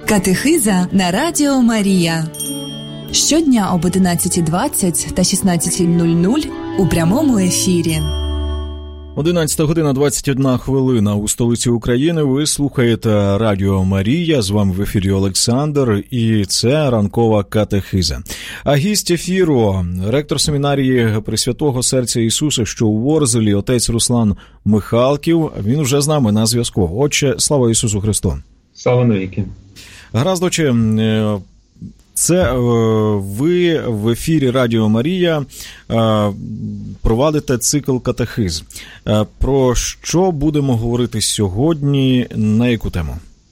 Катехиза на Радіо Марія. Щодня об 11:20 та 16:00 у прямому ефірі. 11 година 21 хвилина у столиці України. Ви слухаєте Радіо Марія. З вами в ефірі Олександр. І це ранкова катехиза. А гість ефіру – ректор семінарії Пресвятого Серця Ісуса, що у Ворзелі, отець Руслан Михалків. Він вже з нами на зв'язку. Отче, слава Ісусу Христу! Слава навіки! Гаразд, отче, це ви в ефірі Радіо Марія провадите цикл катехиз. Про що будемо говорити сьогодні, на яку тему?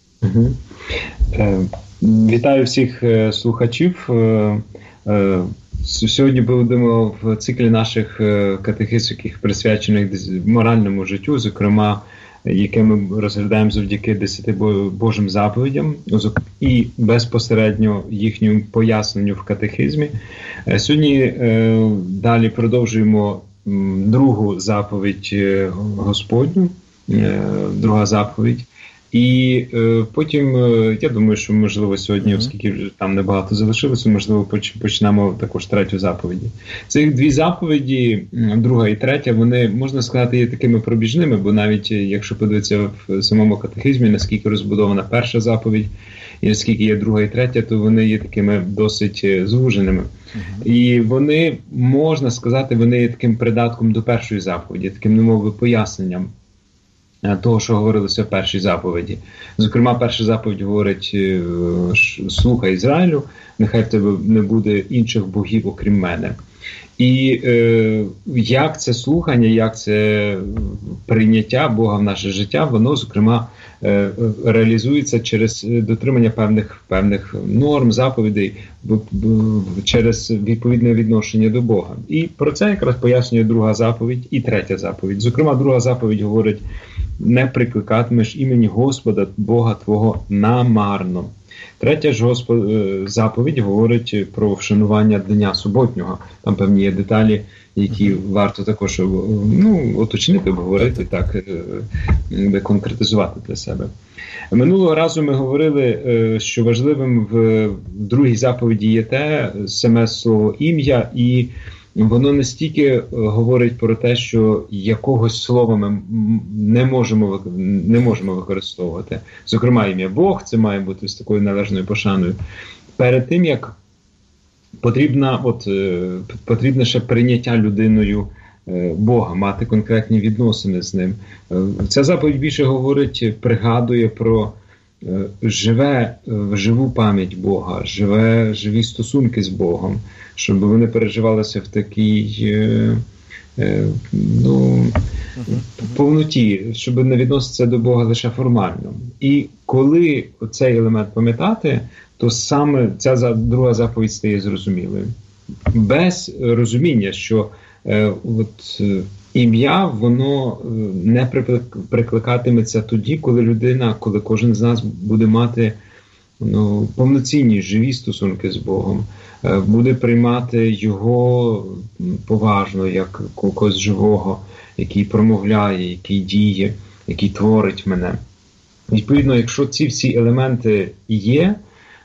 Вітаю всіх слухачів. Сьогодні будемо в циклі наших катехиз, яких присвячених моральному життю, зокрема, яке ми розглядаємо завдяки 10 Божим заповідям і безпосередньо їхньому поясненню в катехизмі. Сьогодні далі продовжуємо другу заповідь Господню, друга заповідь. І потім, я думаю, що, можливо, сьогодні, оскільки вже там небагато залишилося, можливо, почнемо також третю заповіді. Цих дві заповіді, друга і третя, вони, можна сказати, є такими пробіжними, бо навіть, якщо подивитися в самому катехизмі, наскільки розбудована перша заповідь, і наскільки є друга і третя, то вони є такими досить звуженими. І вони, можна сказати, вони є таким придатком до першої заповіді, таким, немовби, поясненням того, що говорилося в першій заповіді. Зокрема, перша заповідь говорить: «Слухай, Ізраїлю, нехай в тебе не буде інших богів, окрім мене». І як це слухання, як це прийняття Бога в наше життя, воно, зокрема, реалізується через дотримання певних норм, заповідей, через відповідне відношення до Бога. І про це якраз пояснює друга заповідь і третя заповідь. Зокрема, друга заповідь говорить: «Не прикликатимеш імені Господа, Бога твого, намарно». Третя ж заповідь говорить про вшанування дня суботнього. Там певні є деталі, які варто також уточнити, обговорити, так, конкретизувати для себе. Минулого разу ми говорили, що важливим в другій заповіді є те саме слово «ім'я», і воно не стільки говорить про те, що якогось слова ми не можемо використовувати. Зокрема, ім'я Бог, це має бути з такою належною пошаною. Перед тим, як потрібне ще прийняття людиною Бога, мати конкретні відносини з ним. Ця заповідь більше говорить, пригадує про живу пам'ять Бога, живі стосунки з Богом, щоб вони переживалися в такій повноті, щоб не відноситися до Бога лише формально. І коли цей елемент пам'ятати, то саме ця друга заповідь стає зрозумілою. Без розуміння, що ім'я, воно не прикликатиметься тоді, коли кожен з нас буде мати повноцінні, живі стосунки з Богом, буде приймати його поважно, як когось живого, який промовляє, який діє, який творить мене. Відповідно, якщо ці всі елементи є,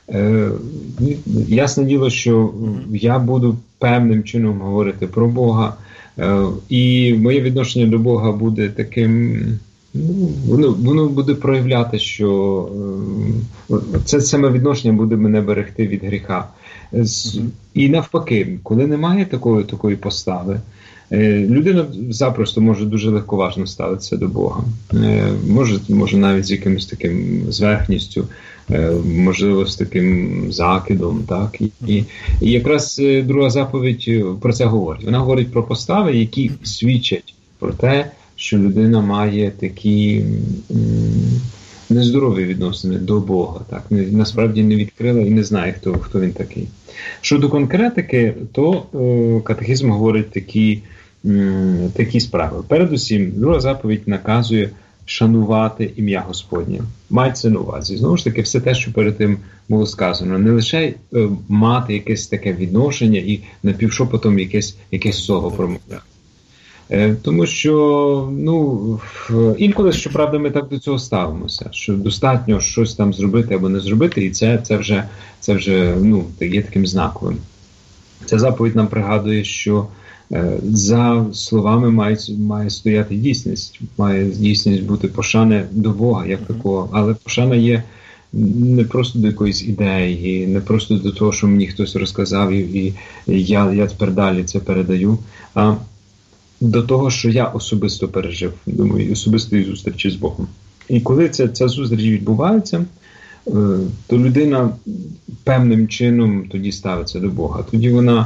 ясне діло, що я буду певним чином говорити про Бога, і моє відношення до Бога буде таким, воно буде проявляти, що це саме відношення буде мене берегти від гріха. І навпаки, коли немає такої постави, людина запросто може дуже легковажно ставитися до Бога. Може навіть з якимось таким зверхністю, можливо, з таким закидом. Так? І якраз друга заповідь про це говорить. Вона говорить про постави, які свідчать про те, що людина має такі нездорові відносини до Бога. Так? Насправді не відкрила і не знає, хто він такий. Щодо конкретики, то катехизм говорить такі справи. Передусім, друга заповідь наказує шанувати ім'я Господнє. Мається на увазі. Знову ж таки, все те, що перед тим було сказано. Не лише мати якесь таке відношення і напівшепотом якесь слово промовляти. Тому що, інколи, щоправда, ми так до цього ставимося, що достатньо щось там зробити або не зробити, і це вже є таким знаковим. Ця заповідь нам пригадує, що за словами має стояти дійсність, має дійсність бути пошани до Бога, як такого, але пошана є не просто до якоїсь ідеї, не просто до того, що мені хтось розказав, і я тепер далі це передаю, а до того, що я особисто пережив, думаю, особистої зустрічі з Богом. І коли ця зустріч відбувається, то людина певним чином тоді ставиться до Бога. Тоді вона,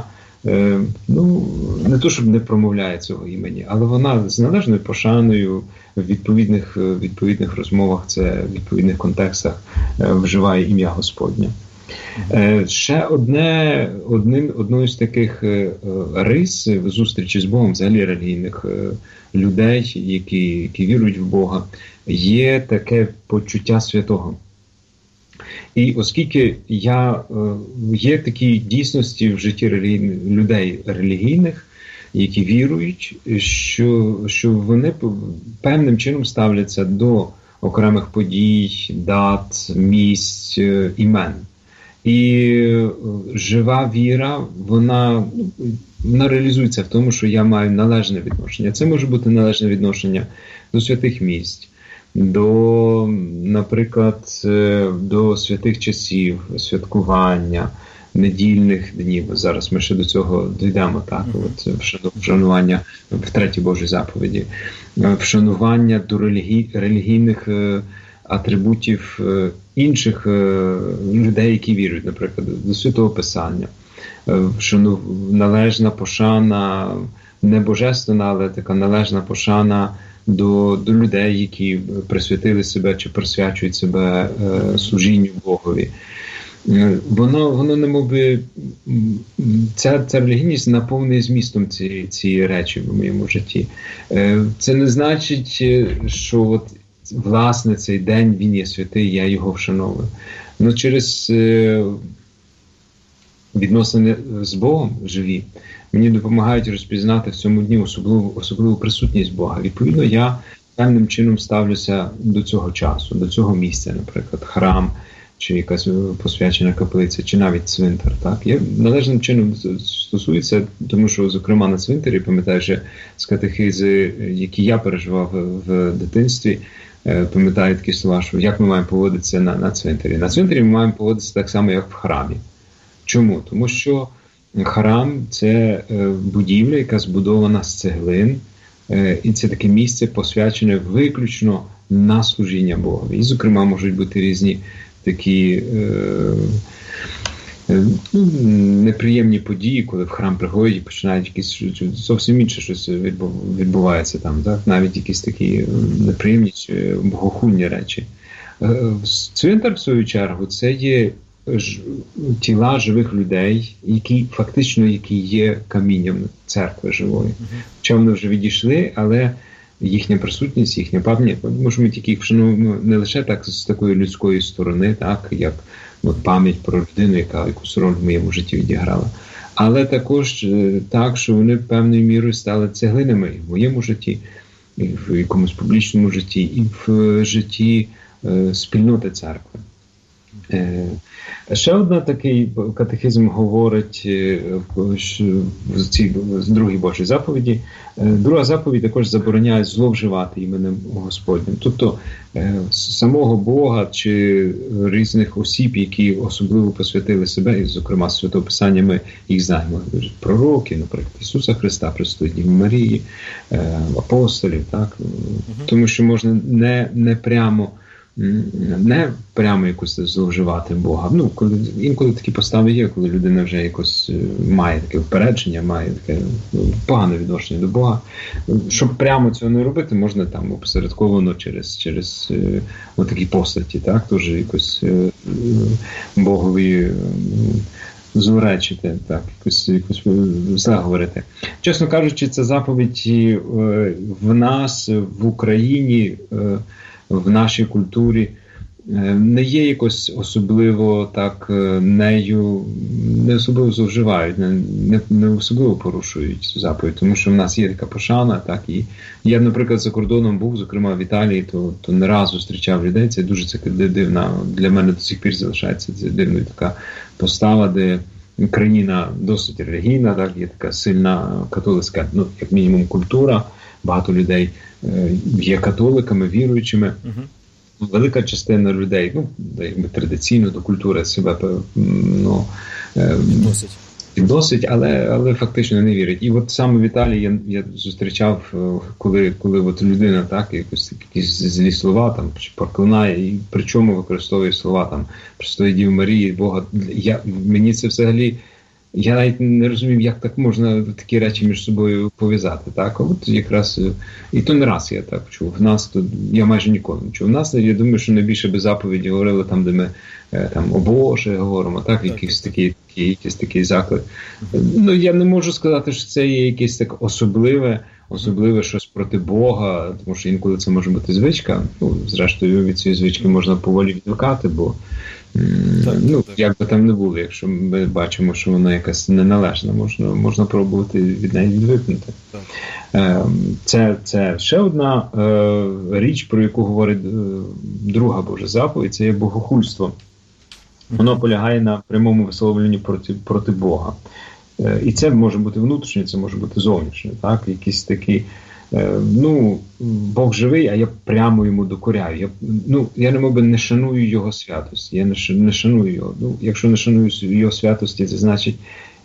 не то, щоб не промовляє цього імені, але вона з належною пошаною в відповідних розмовах, це в відповідних контекстах вживає ім'я Господнє. Ще одною з таких рис в зустрічі з Богом, взагалі релігійних людей, які вірують в Бога, є таке почуття святого. І оскільки є такі дійсності в житті людей релігійних, які вірують, що вони певним чином ставляться до окремих подій, дат, місць, імен. І жива віра, вона реалізується в тому, що я маю належне відношення. Це може бути належне відношення до святих місць, наприклад, до святих часів, святкування, недільних днів. Зараз ми ще до цього дійдемо, так? Вшанування в третій Божій заповіді, вшанування до релігійних атрибутів інших людей, які вірують, наприклад, до Святого Писання. Належна пошана, не божественна, але така належна пошана до людей, які присвятили себе чи присвячують себе служінню Богові. Воно немовби, ця релігійність наповнює змістом ці речі в моєму житті. Це не значить, що власне цей день він є святий, я його вшановую. Через відносини з Богом живі мені допомагають розпізнати в цьому дні особливу присутність Бога. Відповідно, я певним чином ставлюся до цього часу, до цього місця, наприклад, храм, чи якась посвячена каплиця, чи навіть цвинтар. Так? Я належним чином стосується, тому що, зокрема, на цвинтарі, пам'ятаю, що з катехизи, які я переживав в дитинстві, пам'ятаю такі слова, що як ми маємо поводитися на цвинтарі. На цвинтарі ми маємо поводитися так само, як в храмі. Чому? Тому що храм – це будівля, яка збудована з цеглин, і це таке місце, посвячене виключно на служіння Богові. І, зокрема, можуть бути різні такі неприємні події, коли в храм приходять і починають якісь зовсім інше щось відбувається там, так? Навіть якісь такі неприємні богохульні речі. Цвинтар, в свою чергу, це є тіла живих людей, які є камінням церкви живої. Хоча вони вже відійшли, але їхня присутність, їхня пам'ять, тому що ми тільки їх вшануємо не лише так з такої людської сторони, так, як пам'ять про людину, яка якусь роль в моєму житті відіграла, але також так, що вони певною мірою стали цеглинами і в моєму житті, і в якомусь публічному житті, і в житті спільноти церкви. Ще одна такий катехизм говорить в цій другій Божій заповіді. Друга заповідь також забороняє зловживати іменем Господнім. Тобто самого Бога чи різних осіб, які особливо посвятили себе, і, зокрема, з Святого Писання ми їх знаємо. Пророків, наприклад, Ісуса Христа, Пресвятої Діви Марії, апостолів. Так? Тому що можна не прямо якось зловживати Бога. Інколи такі постави є, коли людина вже якось має таке впередження, має таке погане відношення до Бога. Щоб прямо цього не робити, можна там опосередковано через такі постаті, так, теж якось Богові зуречити, так, якось зле говорити. Чесно кажучи, ця заповідь в нас, в Україні, в нашій культурі не є якось особливо так нею, не особливо зловживають, не особливо порушують заповідь, тому що в нас є така пошана, так, і я, наприклад, за кордоном був, зокрема в Італії, то не раз зустрічав людей, це дуже дивна, для мене до сих пір залишається це дивною така постава, де країна досить релігійна, так, є така сильна католицька, ну, як мінімум, культура, багато людей є католиками, віруючими. Велика частина людей, ну, якби традиційно до культури себе досить, але фактично не вірять. І от саме в Італії я зустрічав, коли от людина так, якісь злі слова там проклинає, і причому використовує слова там Пресвятої Діви Марії, Бога. Мені це взагалі, я навіть не розумів, як так можна такі речі між собою пов'язати. Так? От якраз, і то не раз я так чув. В нас тут, я майже ніколи не чув. В нас, я думаю, що найбільше без заповіді говорили там, де ми там, о Боже говоримо, так? Якийсь такий заклик. Ну, я не можу сказати, що це є якесь так особливе щось проти Бога, тому що інколи це може бути звичка. Ну, зрештою, від цієї звички можна поволі відвикати, бо як би там не було, якщо ми бачимо, що вона якась неналежна, можна пробувати від неї відвикнути. Це ще одна річ, про яку говорить друга Божа заповідь, це є богохульство. Воно полягає на прямому висловленні проти Бога. І це може бути внутрішнє, це може бути зовнішнє. Так? Якісь такі, Бог живий, а я прямо йому докоряю. Я не шаную його святості. Я не шаную його. Якщо не шаную його святості, це значить,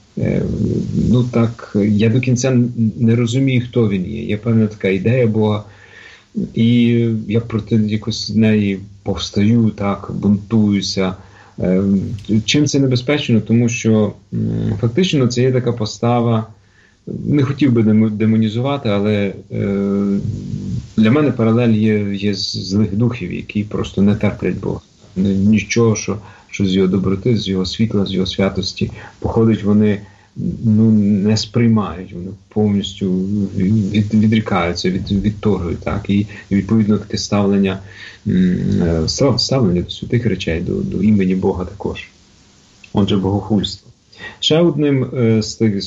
я до кінця не розумію, хто він є. Є певна така ідея Бога, і я проти якось неї повстаю, так, бунтуюся. Чим це небезпечно? Тому що фактично це є така постава, не хотів би демонізувати, але для мене паралель є злих духів, які просто не терплять Бога. Нічого, що з його доброти, з його світла, з його святості походить, вони не сприймають, вони повністю відрікаються, відторгують. Так? І відповідно таке ставлення до святих речей, до імені Бога також. Отже, богохульство. Ще одним з тих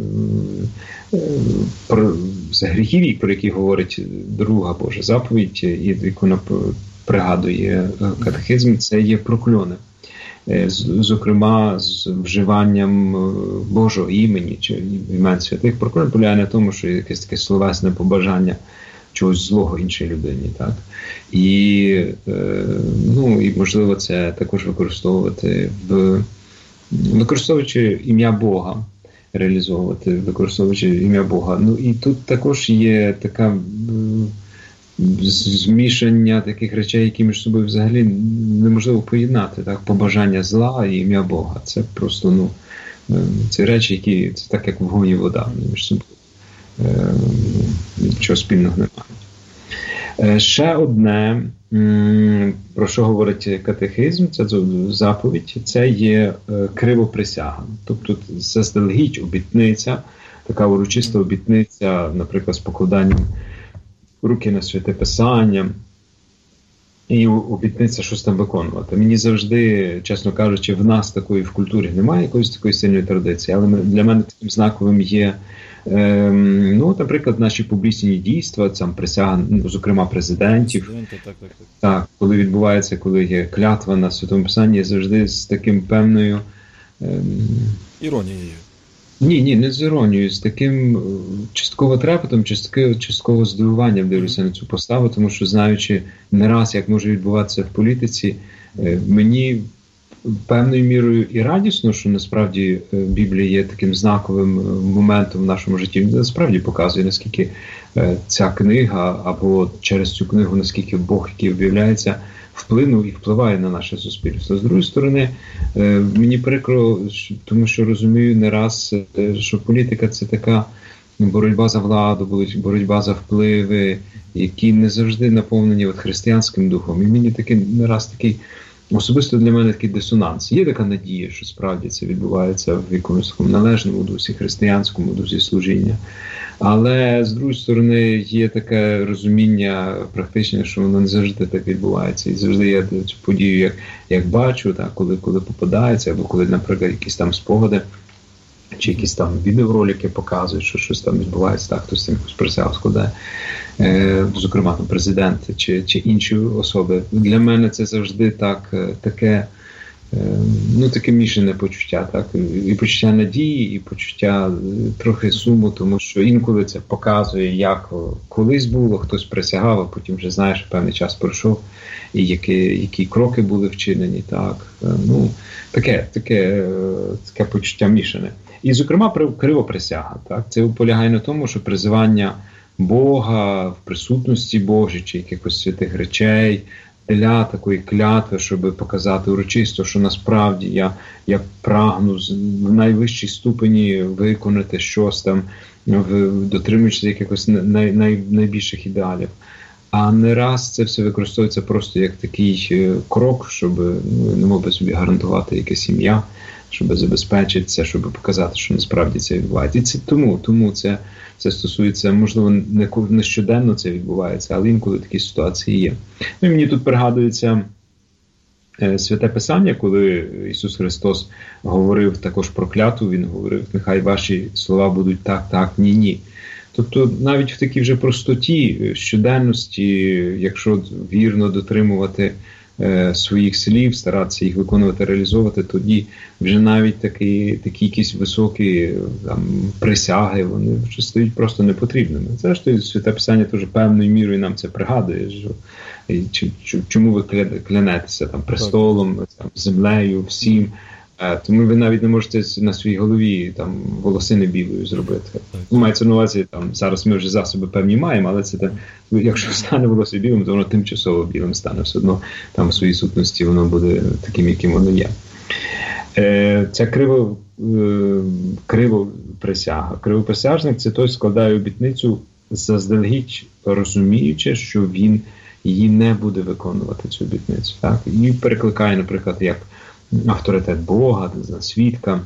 з гріхів, про які говорить друга Божа заповідь, яку пригадує катехизм, це є прокльони. Зокрема, з вживанням Божого імені чи імен святих. Прокльон полягає на тому, що є якесь таке словесне побажання чогось злого іншій людині. Так? І можливо, це також використовуючи ім'я Бога, використовуючи ім'я Бога. І тут також є така змішання таких речей, які між собою взагалі неможливо поєднати. Так? Побажання зла і ім'я Бога. Це просто, це речі, які, це так як вогонь і вода між собою. Нічого спільного немає. Ще одне, про що говорить катехизм, це заповідь, це є кривоприсяга. Тобто заздалегідь обітниця, така урочиста обітниця, наприклад, з покладанням руки на святе писання, і обітниця щось там виконувати. Мені завжди, чесно кажучи, в нас такої в культурі немає якоїсь такої сильної традиції, але для мене таким знаковим є, наприклад, наші публічні дійства, там присяга, зокрема, президентів. Так, коли відбувається, коли є клятва на Святому Писанні, завжди з таким певною іронією. Ні, не з іронією, з таким частково трепетом, частково здивуванням дивлюся на цю поставу, тому що, знаючи не раз, як може відбуватися в політиці, мені певною мірою і радісно, що насправді Біблія є таким знаковим моментом в нашому житті. Насправді показує, наскільки ця книга, або через цю книгу, наскільки Бог, який об'являється, вплинув і впливає на наше суспільство. З другої сторони, мені прикро, тому що розумію не раз, що політика – це така боротьба за владу, боротьба за впливи, які не завжди наповнені християнським духом. І мені не раз такий особисто для мене такий дисонанс. Є така надія, що справді це відбувається в якомусь належному дусі, християнському дусі служіння. Але, з другої сторони, є таке розуміння практичне, що воно не завжди так відбувається. І завжди я цю подію як бачу, так, коли попадається, або коли, наприклад, якісь там спогади, чи якісь там відеоролики показують, що щось там відбувається, так, хтось там якусь присягу складає, зокрема там президент чи інші особи. Для мене це завжди таке мішане почуття, так, і почуття надії, і почуття трохи суму, тому що інколи це показує, як колись було, хтось присягав, а потім вже знаєш, певний час пройшов, і які кроки були вчинені, так, таке почуття мішане. І, зокрема, кривоприсяга, так, це полягає на тому, що призивання Бога в присутності Божій чи якихось святих речей для такої клятви, щоб показати урочисто, що насправді я прагну в найвищій ступені виконати щось там, дотримуючись якихось найбільших ідеалів. А не раз це все використовується просто як такий крок, щоб не мов би собі гарантувати якесь ім'я, щоб забезпечити це, щоб показати, що насправді це відбувається. І це тому це стосується, можливо, не щоденно це відбувається, але інколи такі ситуації є. І мені тут пригадується Святе Писання, коли Ісус Христос говорив також про клятву, Він говорив, нехай ваші слова будуть так, так, ні, ні. Тобто навіть в такій вже простоті, щоденності, якщо вірно дотримувати своїх слів, старатися їх виконувати, реалізовувати, тоді вже навіть такі якісь високі там, присяги, вони вже стають просто непотрібними. Зрештою, Святе Писання теж певною мірою нам це пригадує, що чому ви клянетеся там, престолом, там, землею, всім. Тому ви навіть не можете на своїй голові там волосини білою зробити. Мається на увазі, там зараз ми вже засоби певні маємо, але це якщо стане волосся білим, то воно тимчасово білим стане. Все одно там в своїй сутності воно буде таким, яким воно є. Ця кривоприсяга. Кривоприсяжник – це той складає обітницю заздалегідь розуміючи, що він її не буде виконувати, цю обітницю. Так? І перекликає, наприклад, як авторитет Бога, свідка.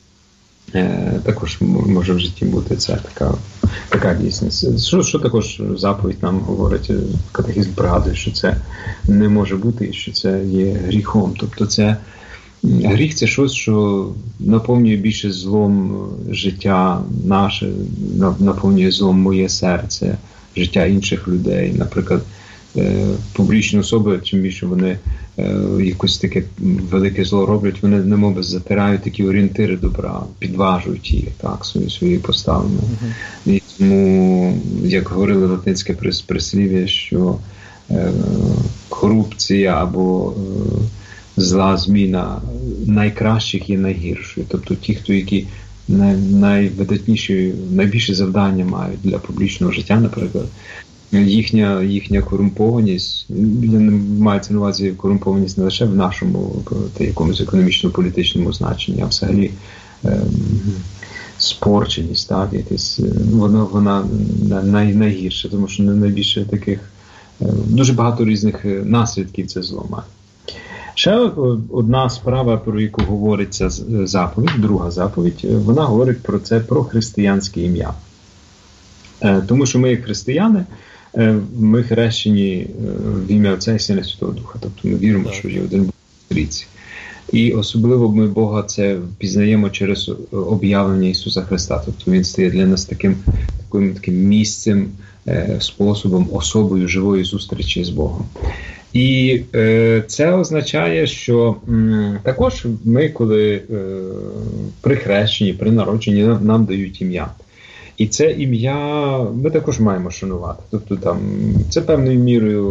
Також може в житті бути це така дійсність. Що також заповідь нам говорить, катехизм пригадує, що це не може бути і що це є гріхом. Тобто це гріх – це щось, що наповнює більше злом життя наше, наповнює злом моє серце, життя інших людей. Наприклад, публічні особи, чим більше вони якось таке велике зло роблять, вони немов затирають такі орієнтири добра, підважують їх, так, свої поставлення. І тому, як говорили латинське прислів'я, що корупція або зла зміна найкращих є найгіршою. Тобто ті, які найвидатніші, найбільше завдання мають для публічного життя, наприклад, їхня корумпованість, я не маю на увазі корумпованість не лише в нашому якомусь економічно-політичному значенні, а взагалі спорченість, так, якась, вона найгірша, тому що найбільше таких, дуже багато різних наслідків це зло має. Ще одна справа, про яку говориться заповідь, друга заповідь, вона говорить про християнське ім'я. Тому що ми, як християни, ми хрещені в ім'я Отця і Сина і Святого Духа. Тобто ми віримо, що є один Бог у трійці. І особливо ми Бога це пізнаємо через об'явлення Ісуса Христа. Тобто Він стає для нас таким місцем, способом, особою живої зустрічі з Богом. І це означає, що також ми, коли при хрещенні, при народженні, нам дають ім'я. І це ім'я ми також маємо шанувати. Тобто там це певною мірою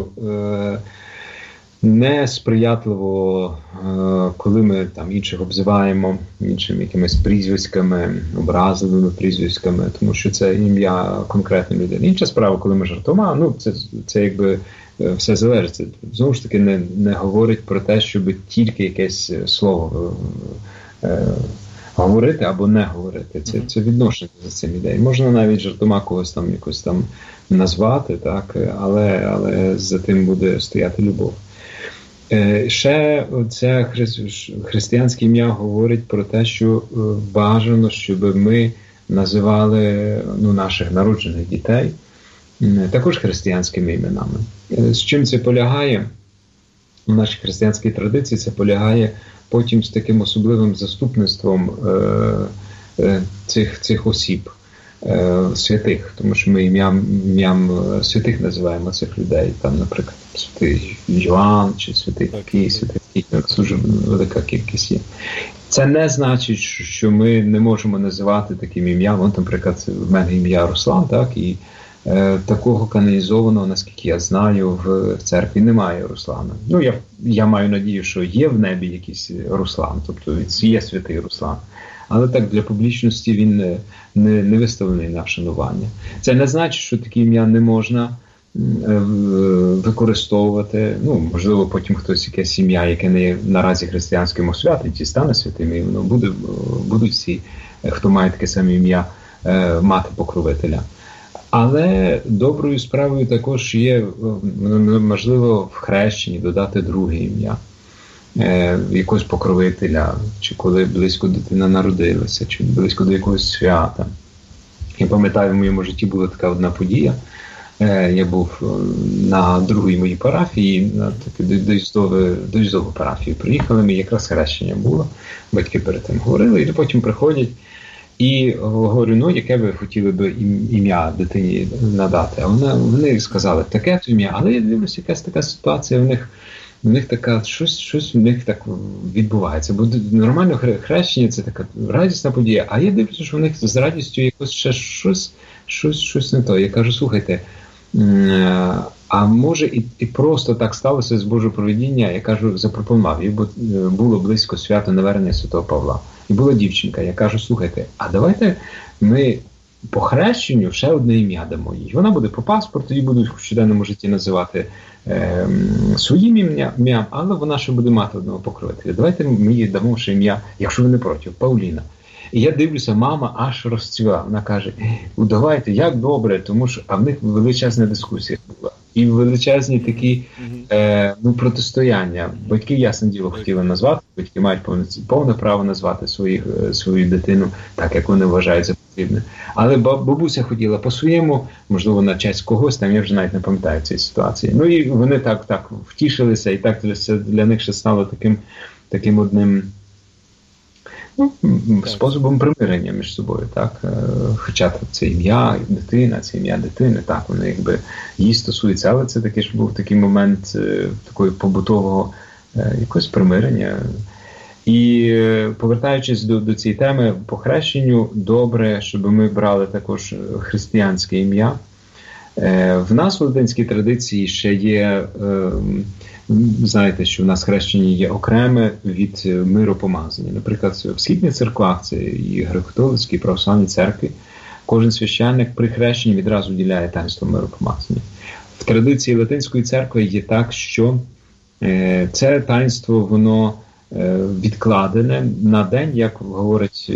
несприятливо, коли ми там інших обзиваємо іншими якимись прізвиськами, образливими прізвиськами, тому що це ім'я конкретної людини. Інша справа, коли ми жартома, це якби все залежить. Знову ж таки, не говорить про те, щоб тільки якесь слово говорити або не говорити. Це відношення за цим ідеєю. Можна навіть жартома когось там якось там назвати, так, але за тим буде стояти любов. Ще це християнське ім'я говорить про те, що бажано, щоб ми називали наших народжених дітей також християнськими іменами. З чим це полягає? У нашій християнській традиції це полягає потім з таким особливим заступництвом цих осіб, святих, тому що ми ім'ям святих називаємо цих людей, там, наприклад, святий Йоанн чи святий такий, святий такий, дуже велика кількість є. Це не значить, що ми не можемо називати таким ім'ям. Вон, наприклад, в мене ім'я Руслан, так, і такого канонізованого, наскільки я знаю, в церкві немає Руслана. Я маю надію, що є в небі якийсь Руслан, тобто є святий Руслан. Але так, для публічності він не виставлений на вшанування. Це не значить, що таке ім'я не можна використовувати. Можливо, потім хтось якесь ім'я, яке не є наразі християнським освятить, і стане святим, і будуть всі, хто має таке саме ім'я, мати покровителя. Але доброю справою також є, можливо, в хрещенні додати друге ім'я, якогось покровителя, чи коли близько дитина народилася, чи близько до якогось свята. Я пам'ятаю, в моєму житті була така одна подія. Я був на другій моїй парафії, на таку доїздову парафію. Приїхали, ми якраз хрещення було, батьки перед тим говорили, і потім приходять. І говорю, яке ви хотіли би ім'я дитині надати? А вони сказали, таке-то ім'я, але я дивлюся, якась така ситуація в них така, щось в них так відбувається. Бо нормально хрещення – це така радісна подія, а я дивлюся, що в них з радістю якось ще щось не то. Я кажу, слухайте, а може і просто так сталося з Божого провидіння, я кажу, запропонував, і було близько свято навернення Святого Павла. І була дівчинка, я кажу, слухайте, а давайте ми по хрещенню ще одне ім'я дамо їй. Вона буде по паспорту, її будуть в щоденному житті називати своїм ім'ям, але вона ще буде мати одного покровителя. Давайте ми їй дамо ще ім'я, якщо ви не проти, Павліна. І я дивлюся, мама аж розцвіла. Вона каже, давайте, як добре, тому що, а в них величезна дискусія була. І величезні такі протистояння. Батьки, ясне діло, хотіли назвати, батьки мають повне право назвати свою дитину так, як вони вважають за потрібне. Але бабуся хотіла по-своєму, можливо, на честь когось, там я вже навіть не пам'ятаю цієї ситуації. І вони так втішилися, і так це для них ще стало таким одним способом примирення між собою, так? Хоча це ім'я дитина, це ім'я дитини, так, вони якби її стосуються, але це таки ж був такий момент такої побутового якогось примирення. І повертаючись до цієї теми, по хрещенню, добре, щоб ми брали також християнське ім'я. В нас в латинській традиції ще є, знаєте, що в нас хрещення є окреме від миропомазання. Наприклад, в східних церквах, це і греко-католицькі, і православні церкви, кожен священник при хрещенні відразу вділяє таїнство миропомазання. В традиції латинської церкви є так, що це таїнство, воно відкладене на день, як говорить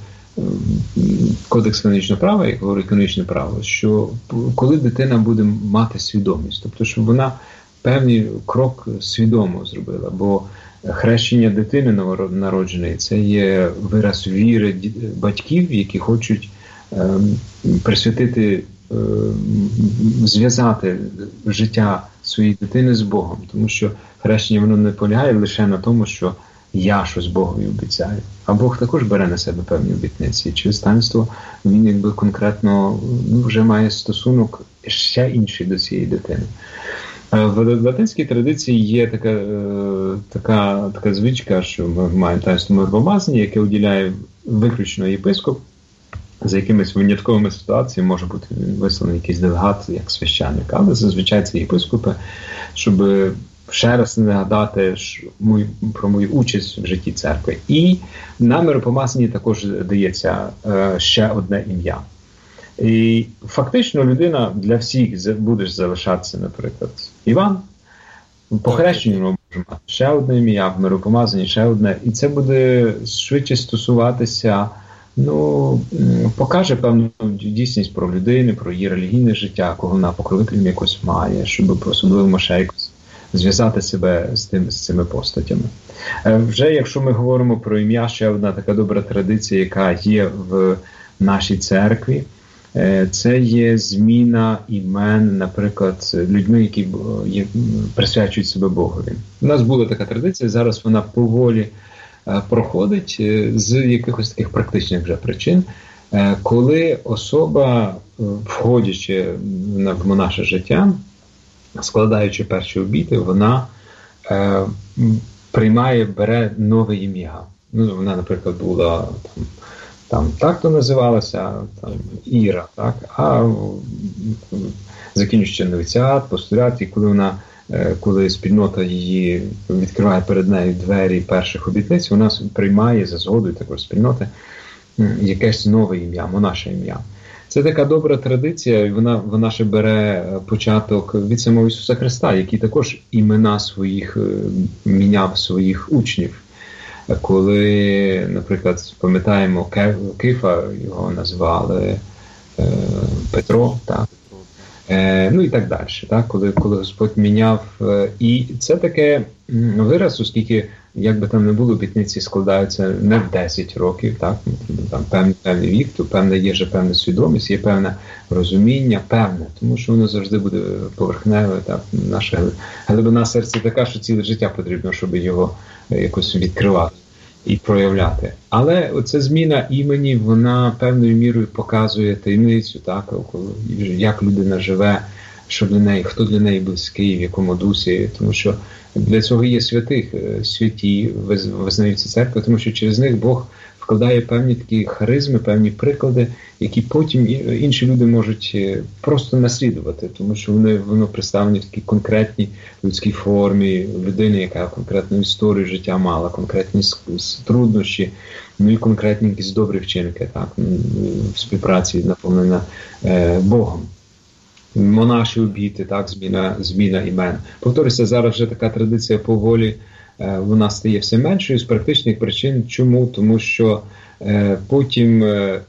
Кодекс канонічного права, як говорить канонічне право, що коли дитина буде мати свідомість, тобто, щоб вона певний крок свідомо зробила, бо хрещення дитини новонародженої – це є вираз віри батьків, які хочуть присвятити, зв'язати життя своєї дитини з Богом, тому що хрещення воно не полягає лише на тому, що я щось Богові обіцяю. А Бог також бере на себе певні обітниці. Через таїнство він якби конкретно вже має стосунок ще інший до цієї дитини. В латинській традиції є така звичка, що ми маємо таїнство миропомазання, яке уділяє виключно єпископ. За якимись винятковими ситуаціями може бути висланий якийсь делегат, як священник. Але зазвичай це єпископи, щоб ще раз нагадати про мою участь в житті церкви. І на миропомазанні також дається ще одне ім'я. І фактично людина для всіх буде залишатися, наприклад, Іван. По хрещенню може мати ще одне ім'я, в миропомазанні ще одне. І це буде швидше стосуватися, покаже певну дійсність про людину, про її релігійне життя, кого вона покровителем якось має, щоб особливо ще якось зв'язати себе з цими постатями. Вже якщо ми говоримо про ім'я, ще одна така добра традиція, яка є в нашій церкві, це є зміна імен, наприклад, людьми, які присвячують себе Богові. У нас була така традиція, зараз вона поволі проходить з якихось таких практичних вже причин, коли особа, входячи в наше життя, складаючи перші обіти, вона бере нове ім'я. Вона, наприклад, була там так-то називалася, там, Іра, так? А закінчуючи новіціат, постулят, і коли спільнота її відкриває перед нею двері перших обітниць, вона приймає за згодою такої спільноти якесь нове ім'я, монаше ім'я. Це така добра традиція, і вона ще бере початок від самого Ісуса Христа, який також імена міняв своїх учнів. Коли, наприклад, пам'ятаємо, Кифа його назвали Петро, так? І так далі, так? Коли Господь міняв. І це таке вираз, оскільки, як би там не було, обітниці складаються не в 10 років, так? Там певний вік, то є вже певна свідомість, є певне розуміння, тому що воно завжди буде поверхневе, так? Наша глибина серця така, що ціле життя потрібно, щоб його якось відкривати і проявляти. Але оця зміна імені, вона певною мірою показує таємницю, так? Як людина живе, що для неї, хто для неї близький, в якому дусі, тому що для цього є святі визнаються церкви, тому що через них Бог вкладає певні такі харизми, певні приклади, які потім інші люди можуть просто наслідувати, тому що воно представлені в такій конкретній людській формі людини, яка конкретну історію життя мала, конкретні труднощі, і конкретні якісь добрі вчинки, так, в співпраці наповнена Богом. Монаші обіти, так, зміна імен. Повторюся, зараз вже така традиція поволі, вона стає все меншою з практичних причин. Чому? Тому що потім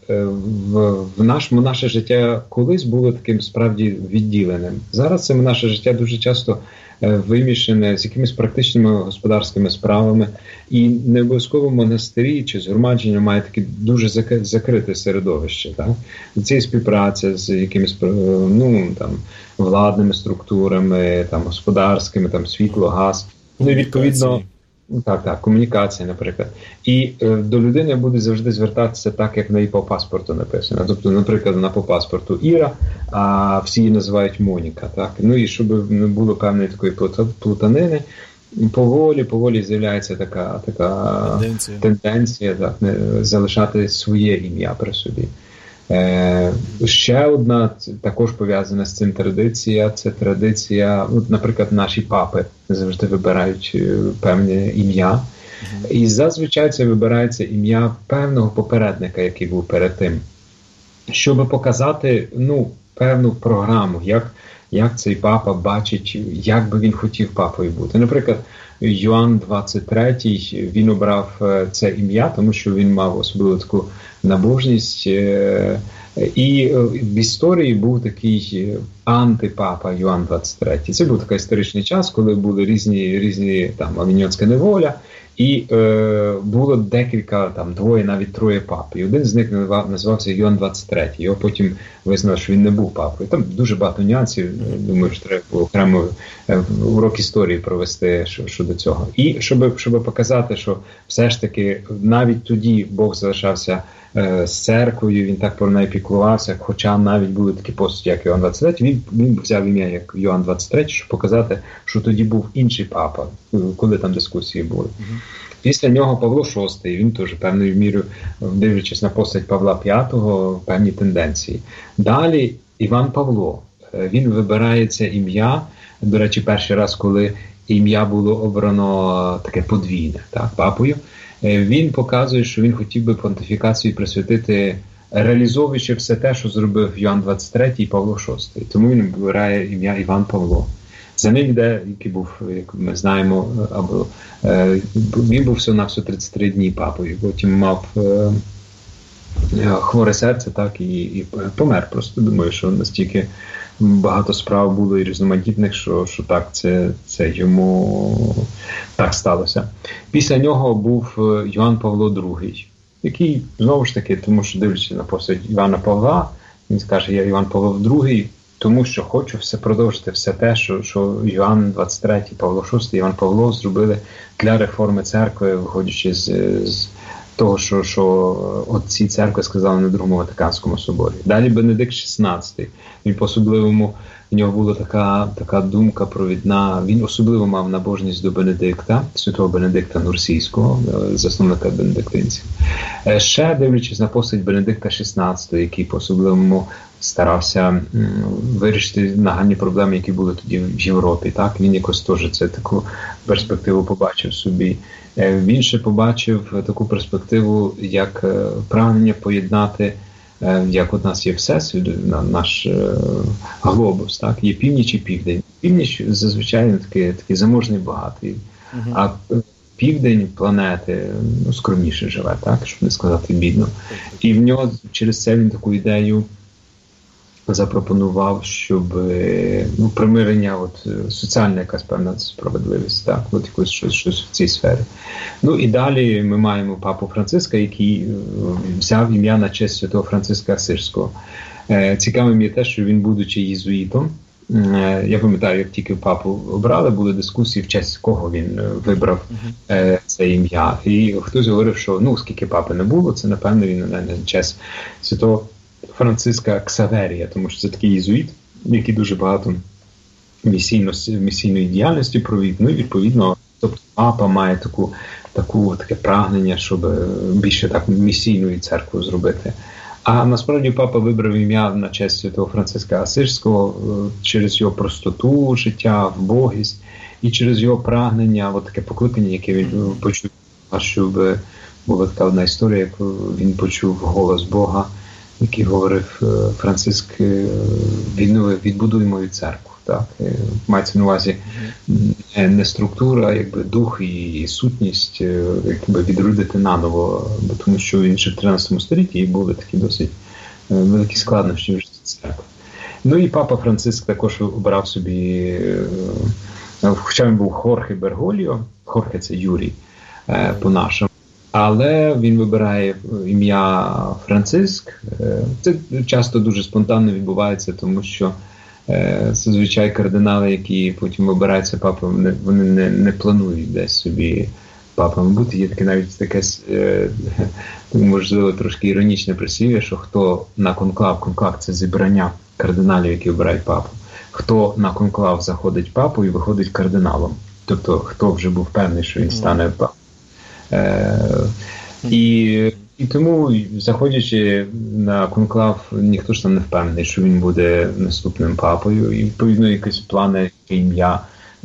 наше життя колись було таким справді відділеним. Зараз це наше життя дуже часто вимішане з якимись практичними господарськими справами. І не обов'язково монастирі чи згромадження має таке дуже закрите середовище. Так? Це співпраця з якимись владними структурами, господарськими, світло, газ. Ну і відповідно, комунікація, наприклад. І до людини буде завжди звертатися так, як в неї по паспорту написано. Тобто, наприклад, вона по паспорту Іра, а всі її називають Моніка. Так? Ну і щоб не було певної такої плутанини, поволі з'являється така тенденція так, залишати своє ім'я при собі. Ще одна також пов'язана з цим традиція, це традиція, наприклад, наші папи завжди вибирають певне ім'я. І зазвичай це вибирається ім'я певного попередника, який був перед тим, щоб показати певну програму, як цей папа бачить, як би він хотів папою бути. Наприклад, Йоанн 23, він обрав це ім'я, тому що він мав особливу таку набожність. І в історії був такий антипапа Йоанн 23. Це був такий історичний час, коли були різні авіньонська неволя, і було декілька, двоє, навіть троє пап. І один з них називався Йоанн 23. Його потім визнали, що він не був папою. Там дуже багато нюансів. Думаю, що треба було окремо урок історії провести щодо цього. І щоб показати, що все ж таки навіть тоді Бог залишався з церквою, він так про неї піклувався, хоча навіть були такі постаті, як Йоанн 23, він взяв ім'я як Йоанн 23, щоб показати, що тоді був інший папа, коли там дискусії були. Після нього Павло VI, він теж певною мірою, дивлячись на постать Павла V, певні тенденції. Далі Іван Павло, він вибирає це ім'я, до речі, перший раз, коли ім'я було обрано таке подвійне, так, папою, він показує, що він хотів би понтифікацію присвятити, реалізовуючи все те, що зробив Йоанн 23 і Павло VI. Тому він вибирає ім'я Іван Павло. За ним йде, який був, як ми знаємо, він був всього-навсього 33 дні папою. Потім мав хворе серце, так, і помер. Просто думаю, що настільки багато справ було і різноманітних, що так, це йому так сталося. Після нього був Йоанн Павло II, який, знову ж таки, тому що дивлячись на постать Івана Павла, він скаже, я Іван Павло II, тому що хочу продовжити все те, що Йоанн 23, Павло VI, Іван Павло зробили для реформи церкви, виходячи з того, що отці церкви сказали на Другому Ватиканському соборі. Далі Бенедикт XVI. Він по-особливому, в нього була така думка провідна. Він особливо мав набожність до Бенедикта, святого Бенедикта Нурсійського, засновника бенедиктинців. Ще дивлячись на постать Бенедикта XVI, який по-особливому старався вирішити нагальні проблеми, які були тоді в Європі. Так? Він якось теж це таку перспективу побачив собі. Він ще побачив таку перспективу, як прагнення поєднати, як от у нас є Всесвіт, наш глобус, так? Є північ і південь. Північ зазвичай такий заможний, багатий, а південь планети скромніше живе, так? Щоб не сказати бідно. І в нього через це він таку ідею запропонував, щоб примирення, соціальна якась певна справедливість, так, якось щось в цій сфері. І далі ми маємо папу Франциска, який взяв ім'я на честь святого Франциска Асирського. Цікавим є те, що він, будучи єзуїтом, я пам'ятаю, як тільки папу обрали, були дискусії, в честь кого він вибрав це ім'я. І хтось говорив, що скільки папи не було, це, напевно, він на честь святого Франциска Ксаверія, тому що це такий єзуїт, який дуже багато місійної діяльності провів. І відповідно, тобто папа має таке прагнення, щоб більше так місійної церкви зробити. А насправді папа вибрав ім'я на честь святого Франциска Асирського через його простоту життя, вбогість і через його прагнення, таке покликання, яке він почув, щоб була така одна історія, як він почув голос Бога, який говорив: Франциск, відбудуй мою церкву. Так? Мається на увазі не структура, якби дух і сутність, якби відродити наново, тому що він ще в 13 столітті і були такі досить великі складнощі в житті церкви. І папа Франциск також обрав собі, хоча він був Хорхе Бергольо, Хорхе – це Юрій по-нашому, але він вибирає ім'я Франциск. Це часто дуже спонтанно відбувається, тому що зазвичай кардинали, які потім обираються папами, вони не планують десь собі папами бути. Є таке можливо, трошки іронічне прислів'я, що хто на конклав – це зібрання кардиналів, які обирають папу. Хто на конклав заходить папою, виходить кардиналом. Тобто, хто вже був певний, що він стане папою. І тому, заходячи на конклав, ніхто ж там не впевнений, що він буде наступним папою. І, відповідно, якісь плани, ім'я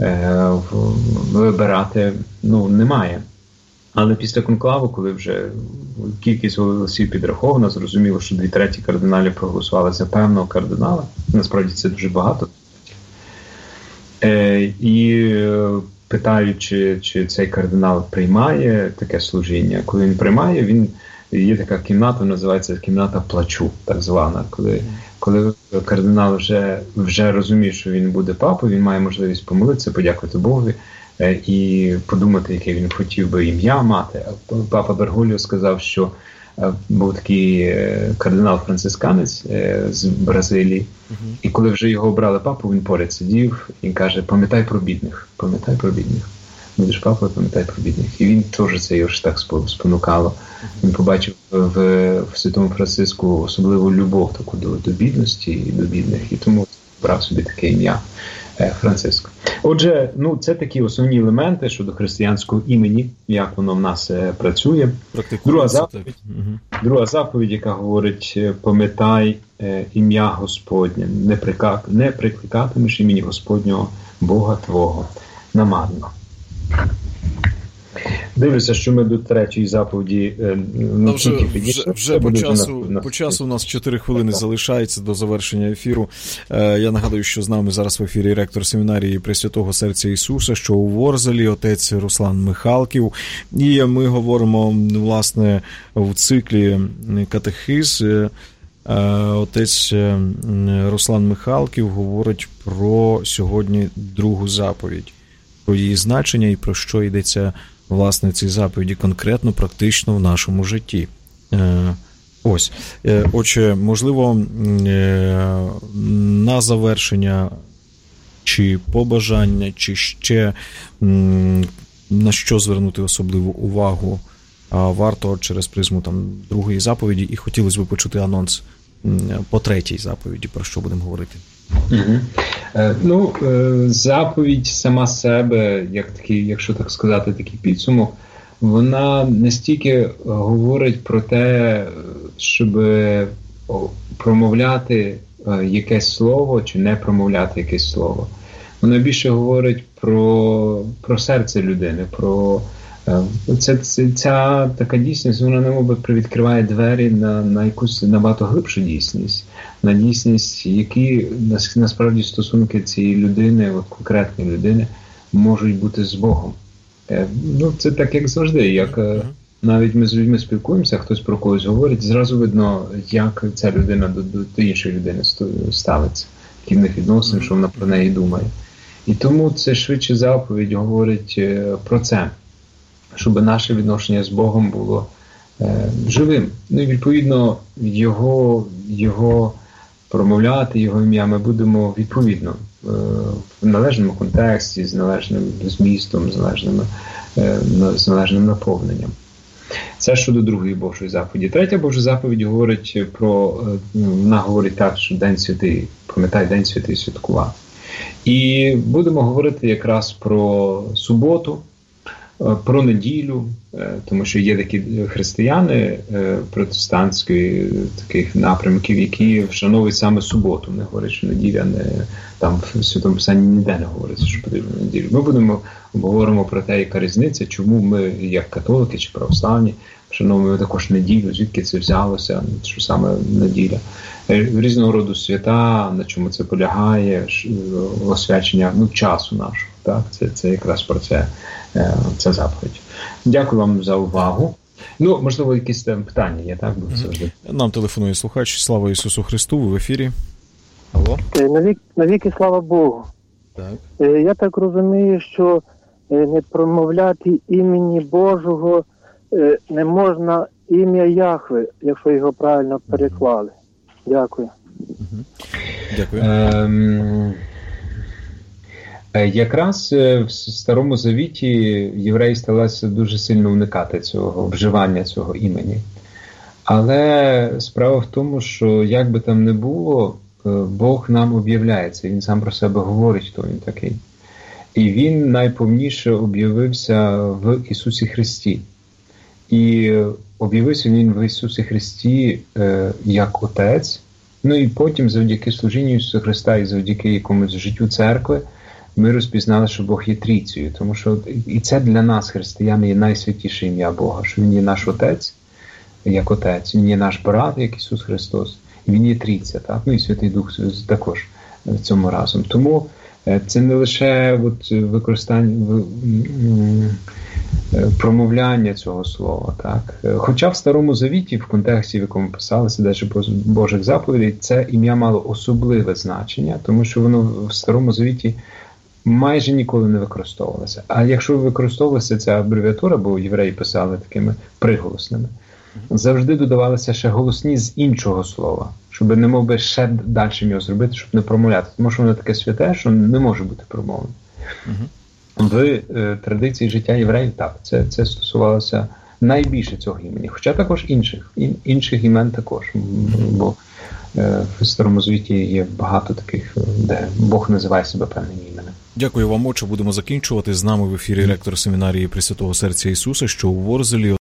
вибирати, немає. Але після конклаву, коли вже кількість голосів підрахована, зрозуміло, що 2/3 кардиналів проголосували за певного кардинала. Насправді це дуже багато. І питаючи, чи цей кардинал приймає таке служіння. Коли він приймає, є така кімната, називається кімната плачу, так звана. Коли кардинал вже розуміє, що він буде папою, він має можливість помолитися, подякувати Богові і подумати, яке він хотів би ім'я мати. Папа Бергольо сказав, що був такий кардинал-францисканець з Бразилії, і коли вже його обрали папу, він поряд сидів і каже: пам'ятай про бідних, будеш папою, пам'ятай про бідних. І він теж це його ж так спонукало. Він побачив в святому Франциску особливу любов таку до бідності і до бідних, і тому брав собі таке ім'я Франциско. Отже, це такі основні елементи щодо християнського імені, як воно в нас працює. Друга заповідь, яка говорить: пам'ятай ім'я Господнє, не прикликатимеш імені Господнього Бога твого намарно. Дивлюся, що ми до третьої заповіді вже по часу у нас 4 хвилини залишається до завершення ефіру. Я нагадую, що з нами зараз в ефірі ректор семінарії Пресвятого Серця Ісуса, що у Ворзелі, отець Руслан Михалків. І ми говоримо, власне, в циклі катехиз Отець Руслан Михалків говорить про сьогодні другу заповідь, про її значення і про що йдеться, власне, в цій заповіді конкретно, практично в нашому житті. Ось. Отже, можливо, на завершення чи побажання, чи ще на що звернути особливу увагу варто через призму там другої заповіді, і хотілося б почути анонс по третій заповіді, про що будемо говорити. Заповідь сама себе, як такий, якщо так сказати, такий підсумок, вона не стільки говорить про те, щоб промовляти якесь слово чи не промовляти якесь слово. Вона більше говорить про серце людини, про ця така дійсність, вона немов привідкриває двері на якусь набагато глибшу дійсність, на дійсність, які насправді стосунки цієї людини, от конкретної людини, можуть бути з Богом. Це так, як завжди, як навіть ми з людьми спілкуємося, хтось про когось говорить, зразу видно, як ця людина до іншої людини ставиться, які в них відносини, що вона про неї думає. І тому це швидше заповідь говорить про це, щоб наше відношення з Богом було живим. І відповідно його промовляти, його ім'я ми будемо відповідно в належному контексті, з належним змістом, з належним наповненням. Це щодо другої Божої заповіді. Третя Божа заповідь говорить вона говорить так, що День Святий, пам'ятай, День Святий святкувати. І будемо говорити якраз про суботу, про неділю, тому що є такі християни протестантської таких напрямків, які вшановують саме суботу. Вони говорять, що неділя там в Святому Писанні ніде не говориться, що потрібно неділю. Ми обговоримо про те, яка різниця, чому ми, як католики чи православні, вшановуємо також неділю, звідки це взялося, що саме неділя. Різного роду свята, на чому це полягає, освячення часу нашого. Так? Це якраз про це заповідь. Дякую вам за увагу. Можливо, якісь там питання є, так? Нам телефонує слухач. Слава Ісусу Христу, ви в ефірі. Алло? Навіки слава Богу. Так. Я так розумію, що не промовляти імені Божого не можна ім'я Яхве, якщо його правильно переклали. Дякую. Дякую. Якраз в Старому Завіті євреї старалися дуже сильно уникати цього вживання цього імені. Але справа в тому, що як би там не було, Бог нам об'являється, Він сам про себе говорить, хто Він такий. І Він найповніше об'явився в Ісусі Христі. І об'явився Він в Ісусі Христі як Отець, і потім завдяки служінню Ісуса Христа і завдяки якомусь життю церкви ми розпізнали, що Бог є трійцею. Тому що і це для нас, християн, є найсвятіше ім'я Бога, що Він є наш Отець, як Отець, Він є наш брат, як Ісус Христос, і Він є трійця, так? І Святий Дух також в цьому разом. Тому це не лише використання, промовляння цього слова, так? Хоча в Старому Завіті, в контексті, в якому писалося далі Божих заповідей, це ім'я мало особливе значення, тому що воно в Старому Завіті майже ніколи не використовувалося. А якщо використовувалася ця абревіатура, бо євреї писали такими приголосними, завжди додавалися ще голосні з іншого слова, щоб не мов би ще далі його зробити, щоб не промовляти. Тому що воно таке святе, що не може бути промовлене. В традиції життя євреїв так, це стосувалося найбільше цього імені. Хоча також інших імен також. Бо в Старому Завіті є багато таких, де Бог називає себе певним іменем. Дякую вам, отче. Будемо закінчувати. З нами в ефірі ректор семінарії Пресвятого Серця Ісуса, що у Ворзелі.